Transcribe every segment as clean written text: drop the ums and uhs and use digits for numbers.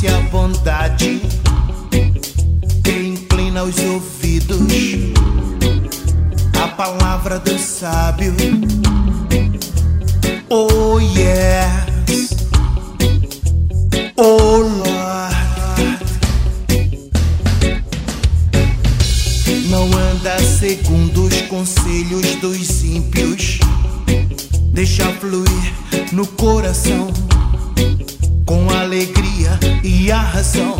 disse a bondade que inclina os ouvidos à palavra do sábio. Oh yes, oh Lord. Não anda segundo os conselhos dos ímpios, deixa fluir no coração com alegria e a razão.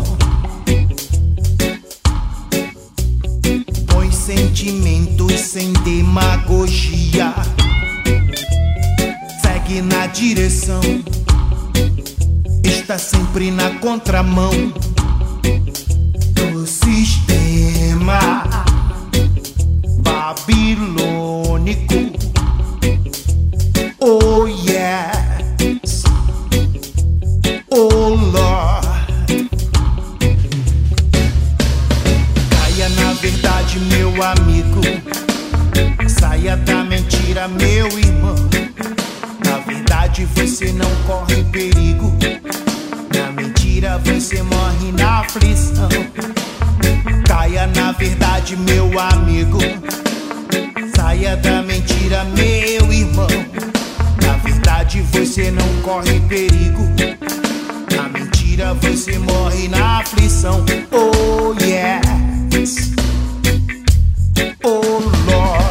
Põe sentimentos sem demagogia, segue na direção, está sempre na contramão do sistema babilônico. Oh yes, oh Lord. Caia na verdade, meu amigo, saia da mentira, meu irmão. Na verdade você não corre perigo, na mentira você morre na aflição. Caia na verdade, meu amigo, saia da mentira, meu irmão. Na verdade você não corre perigo, na mentira você morre na aflição. Oh yes, oh Lord.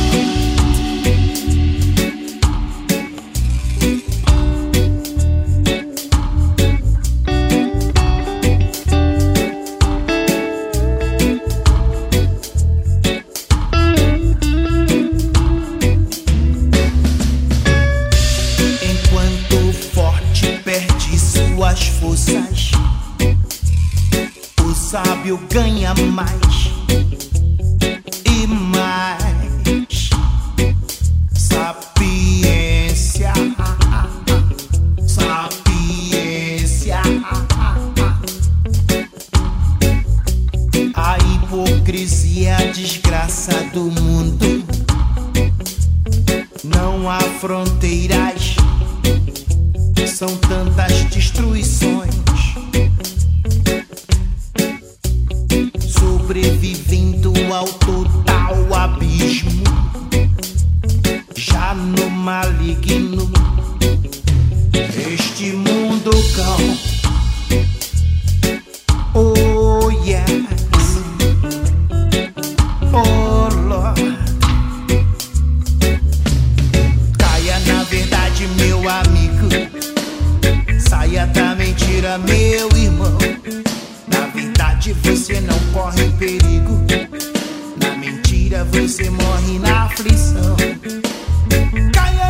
Suas forças, o sábio ganha mais e mais sapiência, sapiência. A hipocrisia é a desgraça do mundo, não há fronteiras, são tantas destruições, sobrevivendo ao total abismo, já no maligno, este mundo cão. Oh yes, oh Lord. Caia na verdade, meu amigo, saia da mentira, meu irmão. Na verdade você não corre perigo, na mentira você morre na aflição. Caia